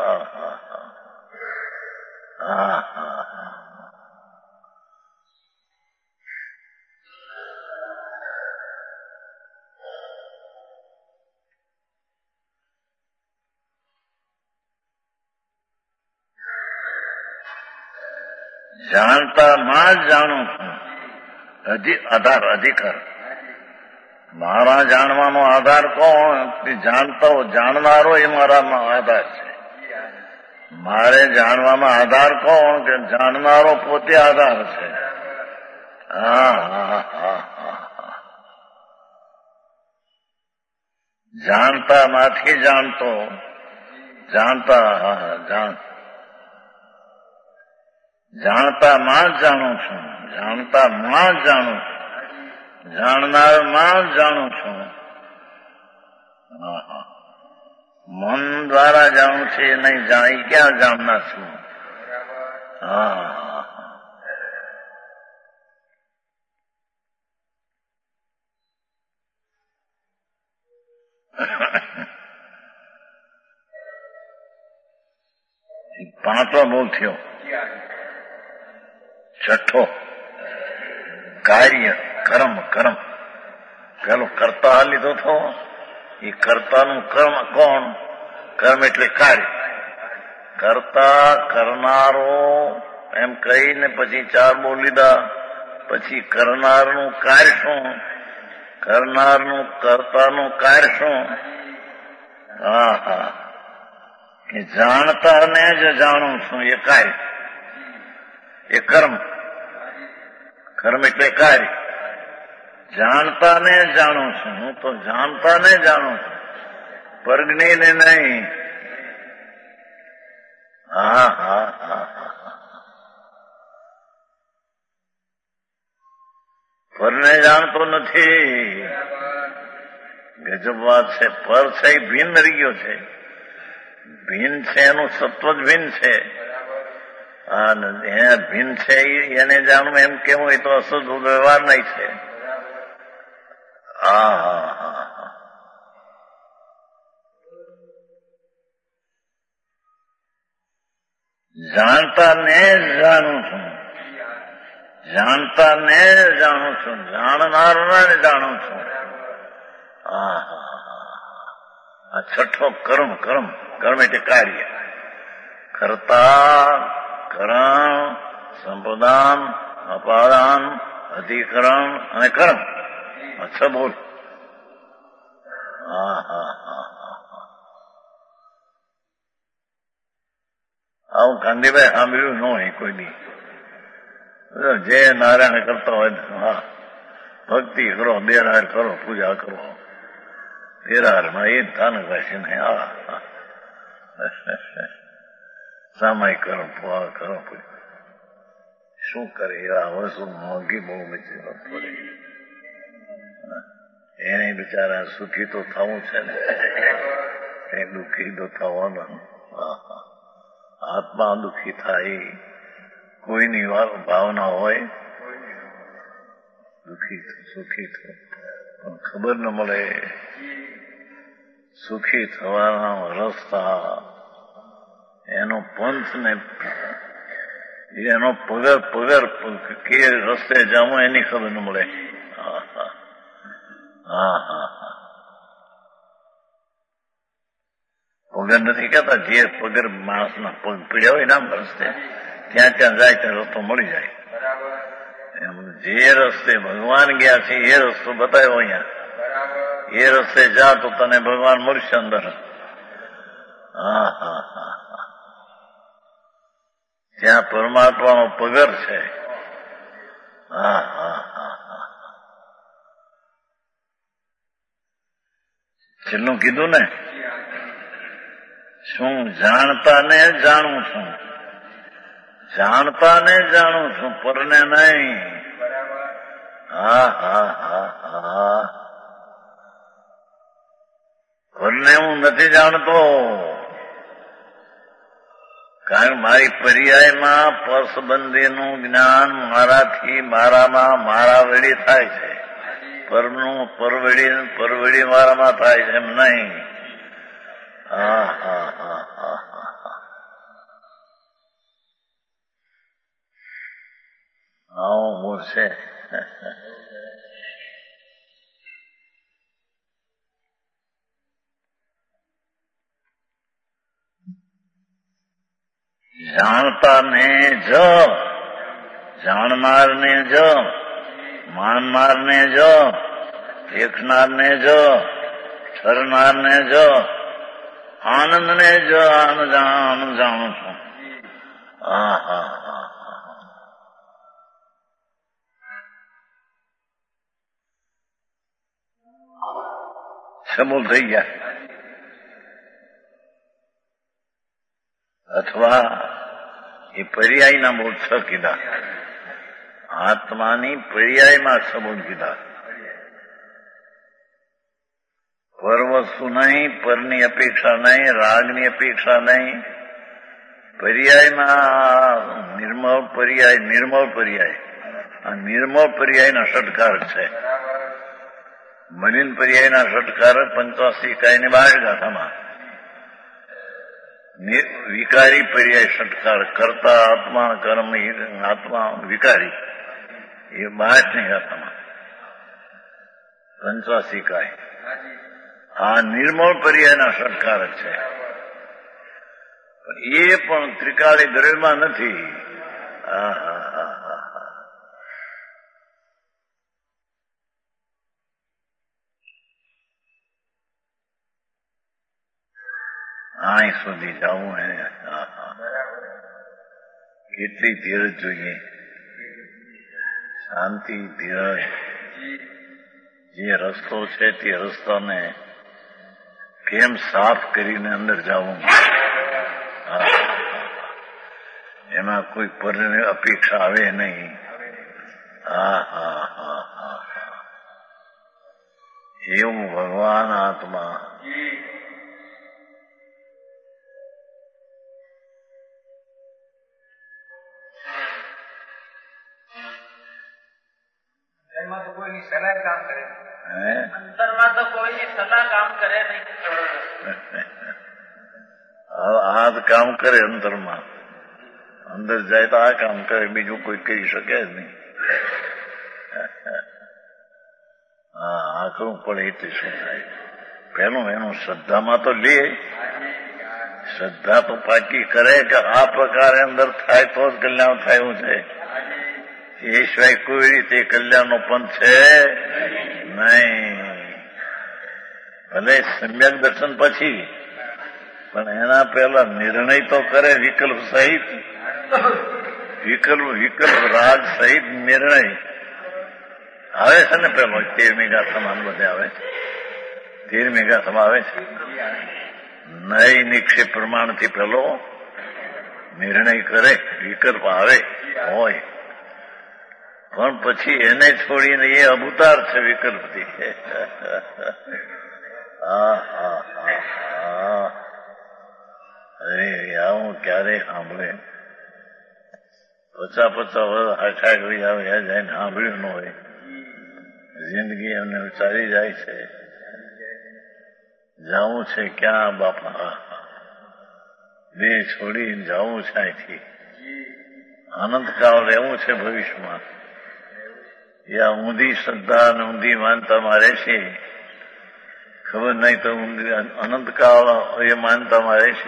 જાણતામાં જ જાણું છું. આધાર અધિકાર. મારા જાણવાનો આધાર કોણ? જાણનારો એ મારામાં આધાર છે. મારે જાણવામાં આધાર કોણ? કે જાણનારો પોતે આધાર છે. જાણતામાંથી જાણતો જાણતામાં જ જાણું છું. જાણતામાં જ જાણું છું. જાણનારમાં જ જાણું છું. મન દ્વારા જાણું છે નહીં જાણી ક્યાં જાણનાર છું. પાંચમો બોલ થયો. છઠ્ઠો કાર્ય કર્મ. પેલો કર્તા લીધો હતો. એ કર્તાનું કર્મ કોણ? કર્મ એટલે કાર્ય. કર્તા કરનારો એમ કહીને પછી ચાર બોલ લીધા. પછી કરનારનું કાર્ય શું? કરનારનું કર્તાનું કાર્ય શું? કે જાણતાને જ જાણું છું એ કાર્ય, એ કર્મ. કર્મ એટલે કાર્ય. જાણતાને જાણું છું. હું તો જાણતાને જાણું છું, પરજ્ઞેયને નહીં. પરને જાણતો નથી. ગજબ વાત છે. પર છે એ ભિન્ન રહી ગયો છે. ભિન્ન છે એનું સત્વ જ ભિન્ન છે. ભિન્ન છે એને જાણવું એમ કેવું એ તો અશુદ્ધ વ્યવહાર નહીં છે. જાણતાને જાણું છું. જાણતાને જાણું છું. જાણનારને જાણું છું. આ છઠ્ઠો કર્મ. કર્મ કર્મ એટલે કાર્ય. કર્તા, કરણ, સંપ્રદાન, અપાદાન, અધિકરણ અને કર્મ. અચ્છા બોલ. આવું કાંદીભાઈ સાંભળ્યું ન હોય કોઈ દી. જે નારાયણ કરતા હોય હા ભક્તિ કરો, બેરાર કરો, પૂજા કરો. બેરારમાં એ થાન રહેશે ને. સામાય કરો, કરો. શું કરે? આ વસ્તુ મોંઘી બહુ બચી પડે. એને બિચારા સુખી તો થવું છે ને, કઈ દુઃખી તો થવાનું. આત્મા દુઃખી થાય, કોઈની ભાવના હોય દુઃખી સુખી થવું પણ ખબર ન મળે. સુખી થવાના રસ્તા એનો પંથ ને એનો પગર કે રસ્તે જામો એની ખબર ન મળે. પગર નથી કહેતા, જે પગર માણસના પગ પીડ્યા હોય ના રસ્તે ત્યાં ત્યાં જાય ત્યાં રસ્તો મળી જાય. એમ જે રસ્તે ભગવાન ગયા છે એ રસ્તો બતાવ્યો અહીંયા. એ રસ્તે જા તો તને ભગવાન મળશે અંદર. ત્યાં પરમાત્માનો પગર છે. છેલ્લું કીધું ને, શું જાણતા ને જાણું છું, જાણતા ને જાણું છું, પરને નહીં. પરને હું નથી જાણતો, કારણ મારી પર્યાયમાં પસબંધીનું જ્ઞાન મારાથી મારામાં મારા વડી થાય છે. પરનું પરવડી મારામાં થાય છે એમ નહીં. આવું બોલશે. જાણતા ને જ, જાણનાર ને જ, માનનાર ને જ, દેખનાર ને જ, ઠરનાર ને જ, આનંદ ને જ જાણું છું. સમૂહ થઈ ગયા. અથવા એ પર્યાયના બહુ છ કીધા. આત્માની પર્યાયમાં સંબોધ કીધા. પર વસ્તુ નહીં, પરની અપેક્ષા નહીં, રાગની અપેક્ષા નહીં. પર્યાયમાં નિર્મળ પર્યાય, નિર્મળ પર્યાય. આ નિર્મળ પર્યાયના ષટકાર છે. મલિન પર્યાયના ષટકાર 85 ઇકાઈની 12 ગાથામાં. વિકારી પર્યાય ષટકાર, કર્તા આત્મા, કર્મ આત્મા, વિકારી, એ 12ની ગાથામાં 85 ઇકાઈ. આ નિર્મળ પર્યાયના ષટકાર છે. એ પણ ત્રિકાળી દ્રવ્યમાં નથી. અહીં સુધી જવું એને કેટલી ધીરજ જોઈએ, શાંતિ, ધીરજ. જે રસ્તો છે તે રસ્તાને કેમ સાફ કરીને અંદર જવું, એમાં કોઈ પરની અપેક્ષા આવે નહીં. એવું ભગવાન આત્મા. કોઈની સલાહ કામ કરે, અંતરમાં તો કોઈની સલાહ કામ કરે નહીં. આ કામ કરે અંતરમાં, અંદર જાય તો આ કામ કરે, બીજું કોઈ કરી શકે જ નહીં. હા આકરું પડે એટલે શું થાય? પેલું એનું શ્રદ્ધામાં તો લે, શ્રદ્ધા તો પાકી કરે કે આ પ્રકારે અંદર થાય તો જ કલ્યાણ થયું છે. એ સિવાય કોઈ રીતે કલ્યાણનો પંથ છે નહીં. ભલે સમ્યક દર્શન પછી, પણ એના પહેલા નિર્ણય તો કરે વિકલ્પ સહિત, વિકલ્પ રાગ સહિત નિર્ણય આવે છે ને. પેલો 13મી ગાથામાં બધે આવે છે, 13મી ગાથામાં આવે છે. નય નિક્ષેપ પ્રમાણથી પેલો નિર્ણય કરે, વિકલ્પ આવે હોય, પણ પછી એને છોડીને એ અવતાર છે વિકલ્પથી. અરે આવું ક્યારે સાંભળે? 50 વર્ષ આખા કરી આવે જઈને સાંભળ્યું ન હોય. જિંદગી એમને ચાલી જાય છે. જવું છે ક્યાં બાપા? દેહ છોડીને જવું છે અહીંથી. અનંતકાળ રહેવું છે ભવિષ્યમાં. યા ઊંધી શ્રદ્ધા અને ઊંધી માનતામાં રહેશે, ખબર નહીં તો અનંતકાળ એ માનતામાં રહેશે.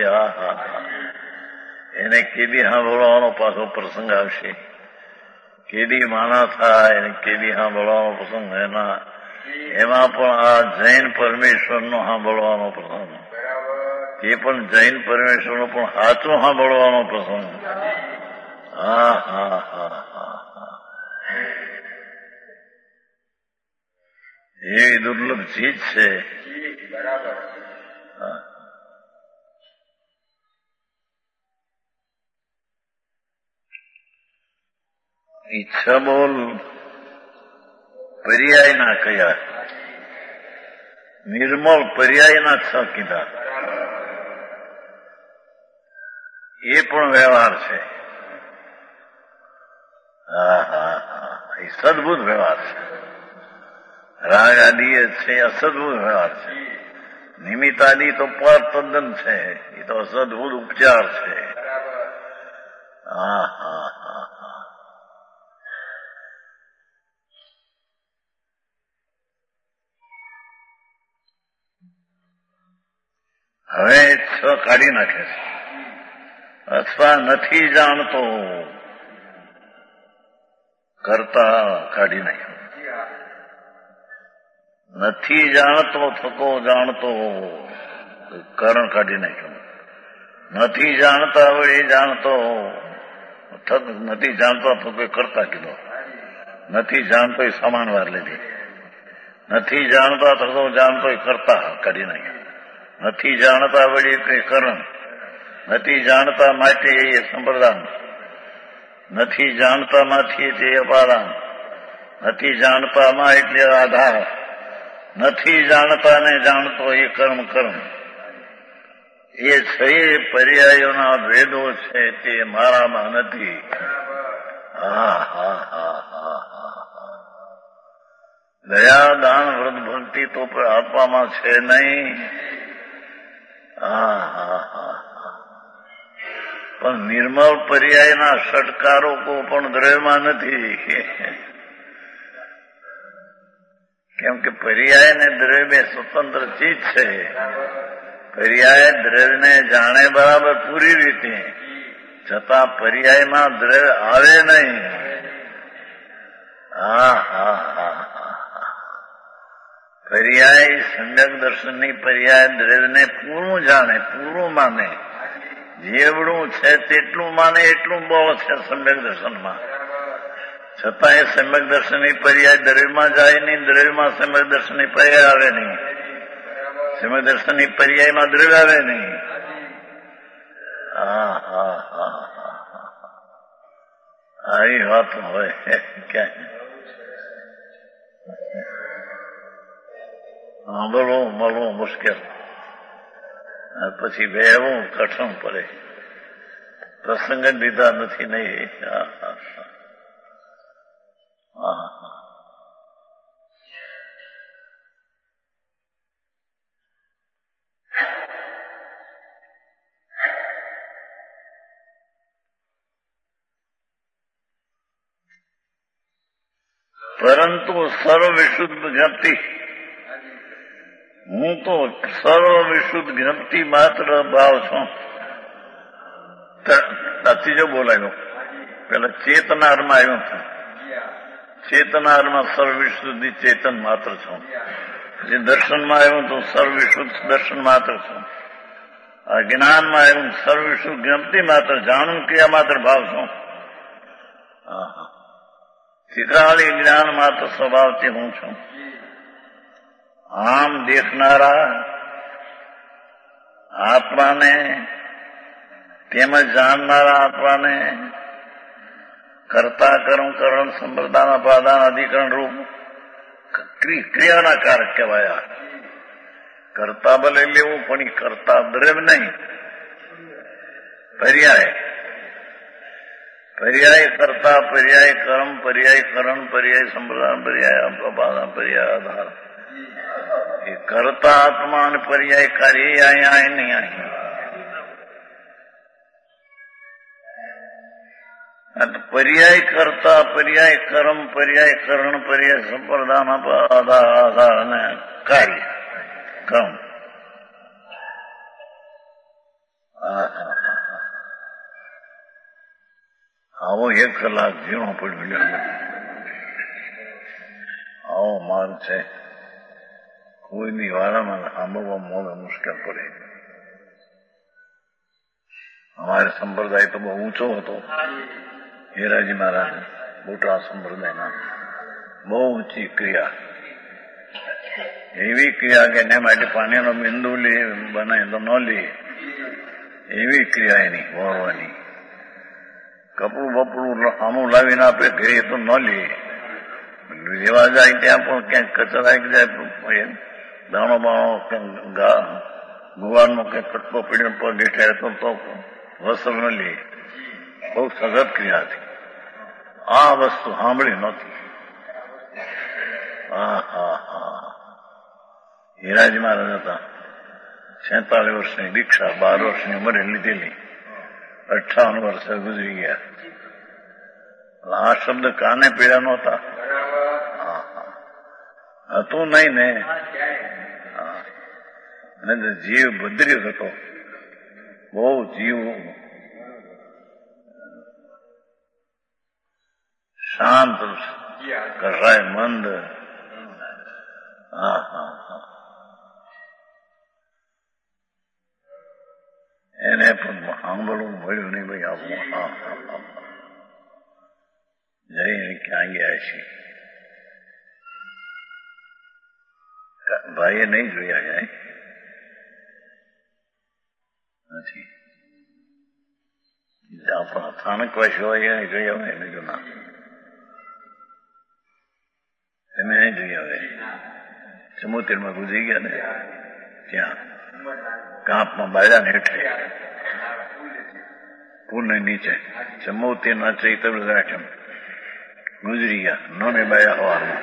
એને કેદી સાંભળવાનો પાછો પ્રસંગ આવશે, કેદી માણા થાય એને કેદી સાંભળવાનો પ્રસંગ. એમાં પણ આ જૈન પરમેશ્વરનો સાંભળવાનો પ્રસંગ, એ પણ જૈન પરમેશ્વરનો પણ સાચો સાંભળવાનો પ્રસંગ. એવી દુર્લભ ચીજ છે. ઈચ્છા બોલ પર્યાયના કયા? નિર્મળ પર્યાયના 6 કીધા. એ પણ વ્યવહાર છે. એ સદબુદ્ધ વ્યવહાર છે. રાગ આદિ છે, અસદબુદ્ધ વ્યવહાર છે. નિમિત્ત આદિ તો પર તદ્દન છે, એ તો અસદબુદ્ધ ઉપચાર છે. હવે 6 કાઢી નાખે છે. અથવા નથી જાણતો કરતા કાઢી નાખ્યો. નથી જાણતો થકો જાણતો કારણ કાઢી નાખ્યું. નથી જાણતા વળી જાણતો, નથી જાણતો થકો કરતા કીધો. નથી જાણતો એ સમાન વાર લીધી. નથી જાણતા થકો જાણતો એ કરતા કાઢી નાખ્યું. નથી જાણતા વળી કઈ કરણ, નથી જાણતા માટે એ સંપ્રદાન, નથી જાણતામાંથી તે અપાદાન, નથી જાણતામાં એટલે આધાર, નથી જાણતા ને જાણતો એ કર્મ. એ 6 પર્યાયોના ભેદો છે તે મારામાં નથી. દયા દાન વ્રત ભક્તિ તો આત્મામાં છે નહીં. પણ નિર્મળ પર્યાયના ષટકારોકો પણ દ્રવ્યમાં નથી. કેમ કે પર્યાય ને દ્રવ્ય સ્વતંત્ર ચીજ છે. પર્યાય દ્રવ્યને જાણે બરાબર પૂરી રીતે, છતાં પર્યાયમાં દ્રવ્ય આવે નહીં. પર્યાય સમ્યક દર્શનની પર્યાય દ્રવ્યને પૂરું જાણે, પૂરું માને. જેવડું છે તેટલું માને એટલું બળ છે સમ્યક દર્શનમાં. છતાં એ સમ્યક દર્શનની પર્યાય દ્રવ્યમાં જાય નહીં, દ્રવ્યમાં સમ્યક દર્શનની પર્યાય આવે નહીં, સમ્યક દર્શનની પર્યાયમાં દ્રવ્ય આવે નહીં. આવી વાત હોય ક્યાં સાંભળવું મળવું મુશ્કેલ, પછી વહેવું કઠણ પડે. પ્રસંગ લીધા નથી નહીં. પરંતુ સર્વ વિશુદ્ધ જ્ઞપ્તિ, હું તો સર્વ વિશુદ્ધ જ્ઞપ્તિ માત્ર ભાવ છું. ત્રીજો બોલાયો, પેલા ચેતનારમાં આવ્યું છું. ચેતનારમાં સર્વ વિશુદ્ધિ ચેતન માત્ર છું. પછી દર્શનમાં આવ્યું તો સર્વ વિશુદ્ધ દર્શન માત્ર છું. આ જ્ઞાનમાં આવ્યું સર્વ વિશુદ્ધ જ્ઞપ્તિ માત્ર, જાણું ક્રિયા માત્ર ભાવ છું. ચિત્રાળી જ્ઞાન માત્ર સ્વભાવથી હું છું. આમ દેખનારા આત્માને તેમજ જાણનારા આત્માને કર્તા કર્મ કરણ સંપ્રદાન અપાદાન અધિકરણ રૂપ ક્રિયાના કારક કહેવાયા. કરતા ભલે લેવું પણ એ કરતા દ્રવ્ય નહીં, પર્યાય પર્યાય કરતા, પર્યાય કર્મ, પર્યાય કરણ, પર્યાય સંપ્રદાન, પર્યાય અપાદાન, પર્યાય આધાર. એ કરતા આત્મા અને પર્યાય કાર્ય અહીંયા નહીં. અહીં પર્યાય કરતા, પર્યાય કર્મ, પર્યાય કરણ, પર્યાય સંપ્રદાન, આધાર અને કાર્ય કર્મ. આવો 1 કલાક જીણો પડ્યો. આવો માર્ગ છે. કોઈની વાળામાં સાંભળવા મોડો મુશ્કેલ પડે. અમારે સંપ્રદાય તો બહુ ઊંચો હતો. હેરાજી મહારાજ મોટા સંપ્રદાયના બહુ ઊંચી ક્રિયા, એવી ક્રિયા કે એને માટે પાણીનો બિંદુ લે બનાય તો ન લે, એવી ક્રિયા એની વળવાની. કપડું બપડું આમું લાવીને આપે ઘરે તો ન લે. લેવા જાય ત્યાં પણ ક્યાંક કચરા જાય, દાણો બાણો ગુવારનો ક્યાંક કટકો પીડીને પગ હેઠે તો વસ્ત્ર ન લે. બહુ સખત ક્રિયા હતી. આ વસ્તુ સાંભળી નહોતી. હીરાજી મહારાજ હતા. 46 વર્ષની દીક્ષા, 12 વર્ષની ઉંમરે લીધેલી, 58 વર્ષે ગુજરી ગયા. આ શબ્દ કાને પીડા નહોતા. હતું નહીં ને. અને જીવ બદર્યો હતો. બહુ જીવ શાંત, કસાય મંદ. એને પણ સાંભળવું મળ્યું નહીં. ભાઈ આવું જઈને ક્યાં ગયા છે? ભાઈએ નહીં જોયા જાય નથી. આપણા સ્થાનક વાસી હોય એને જોયા હોય, એને જો ના તમે નહીં જોયા હોય. 74 ગુજરી ગયા ને ત્યાં કાંપમાં બાળ્યા ને હેઠે પૂર્ણ નીચે 74 ચૈત્ર રાખેમ ગુજરી ગયા. નોમે બાયા હવામાં.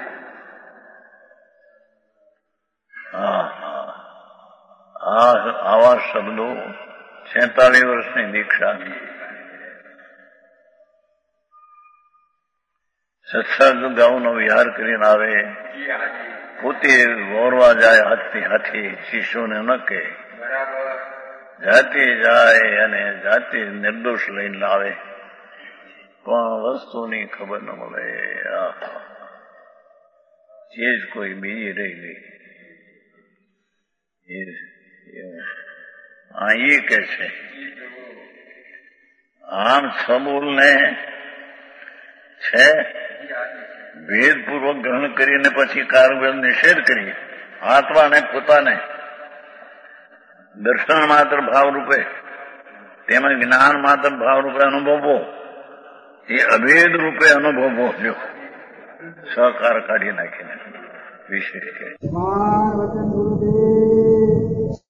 આવા શબ્દો 46 વર્ષની દીક્ષા. સત્સંગ ગાઉનો વિહાર કરીને આવે, પોતે ગૌરવા જાય હાથી શિષ્યોને ન કહે, જાતે જાય અને જાતે નિર્દોષ લઈને લાવે, પણ વસ્તુની ખબર ન મળે. ચીજ કોઈ બીજી રહી ગઈ. એ કે છે આમ સમૂલ ને છે ભેદપૂર્વક ગ્રહણ કરીને પછી કારવેલ નિષેધ કરી આત્માને પોતાને દર્શન માત્ર ભાવરૂપે તેમજ જ્ઞાન માત્ર ભાવરૂપે અનુભવવો, એ અભેદ રૂપે અનુભવવો. જો સહકાર કાઢી નાખીને વિશેષ કે